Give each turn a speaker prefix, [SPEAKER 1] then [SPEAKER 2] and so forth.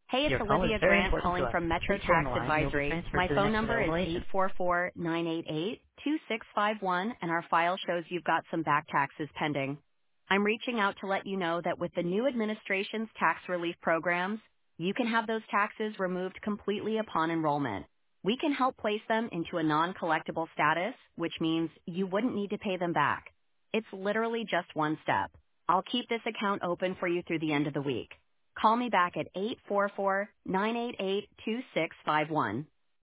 [SPEAKER 1] Hey, it's
[SPEAKER 2] Your call is
[SPEAKER 1] Olivia
[SPEAKER 2] very
[SPEAKER 1] Grant
[SPEAKER 2] important to
[SPEAKER 1] calling
[SPEAKER 2] us.
[SPEAKER 1] from Metro
[SPEAKER 2] Please stay on
[SPEAKER 1] Tax
[SPEAKER 2] the line and you'll be
[SPEAKER 1] Advisory.
[SPEAKER 2] transferred
[SPEAKER 1] My
[SPEAKER 2] to the
[SPEAKER 1] phone
[SPEAKER 2] next
[SPEAKER 1] number is
[SPEAKER 2] available agent.
[SPEAKER 1] 844-988-2651, and our file shows you've got some back taxes pending. I'm reaching out to let you know that with the new administration's tax relief programs, you can have those taxes removed completely upon enrollment. We can help place them into a non-collectible status, which means you wouldn't need to pay them back. It's literally just one step. I'll keep this account open for you through the end of the week. Call me back at 844-988-2651.